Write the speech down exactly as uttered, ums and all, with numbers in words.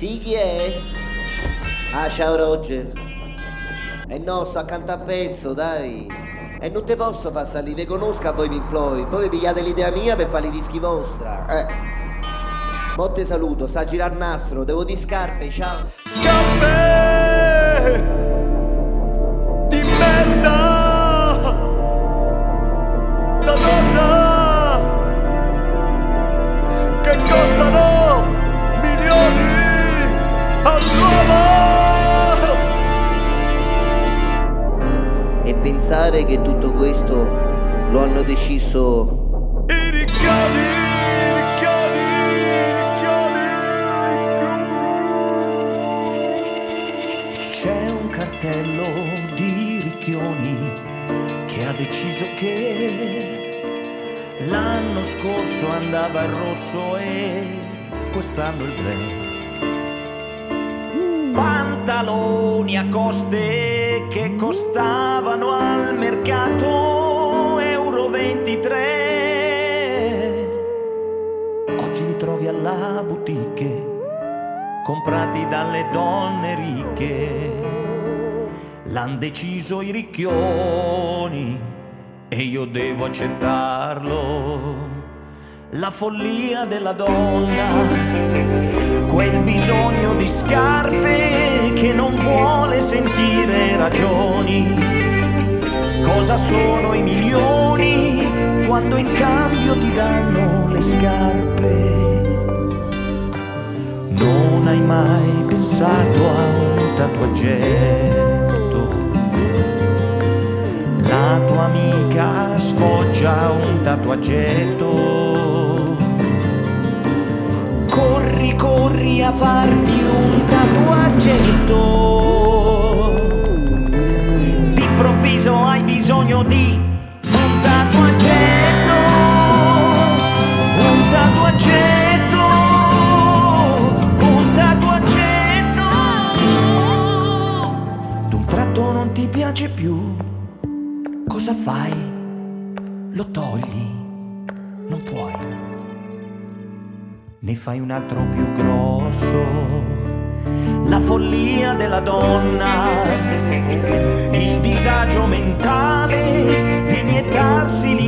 Sì, chi è? Ah, ciao Roger. E no, sto accanto a pezzo, dai. E non te posso far salire, vi conosco a voi Pink Floyd. Poi vi pigliate l'idea mia per fare i dischi vostra. Eh. Mo te saluto, sta a girare nastro, devo di scarpe, ciao. Scarpe di merda da donna che costano milioni all'uomo. E pensare che tutto questo lo hanno deciso I ricchioni, i ricchioni, i ricchioni. C'è un cartello di ricchioni che ha deciso che l'anno scorso andava il rosso e quest'anno il blu. Pantaloni a coste che costavano al mercato euro ventitré. Oggi li trovi alla boutique, comprati dalle donne ricche. L'han deciso i ricchioni e io devo accettarlo. La follia della donna, quel bisogno di scarpe che non vuole sentire ragioni. Cosa sono i milioni quando in cambio ti danno le scarpe? Non hai mai pensato a un tatuaggetto? La tua amica sfoggia un tatuaggetto. Corri, corri a farti un tatuaggetto. D'improvviso hai bisogno di un tatuaggetto. Un tatuaggetto. Un tatuaggetto. D'un tratto non ti piace più. Cosa fai? Lo togli? Non puoi. Ne fai un altro più grosso. La follia della donna, il disagio mentale di iniettarsi